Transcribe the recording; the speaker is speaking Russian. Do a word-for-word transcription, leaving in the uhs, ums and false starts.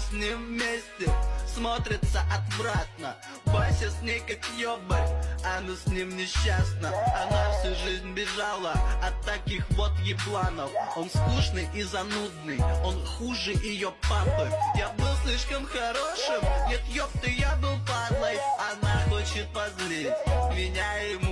с ним вместе, смотрится отвратно. Вася с ней как ёбарь, она с ним несчастна. Она всю жизнь бежала от таких вот ебланов. Он скучный и занудный, он хуже ее папы. Я был слишком хорошим, нет ёпты, я был падлой. Она хочет позлить меня и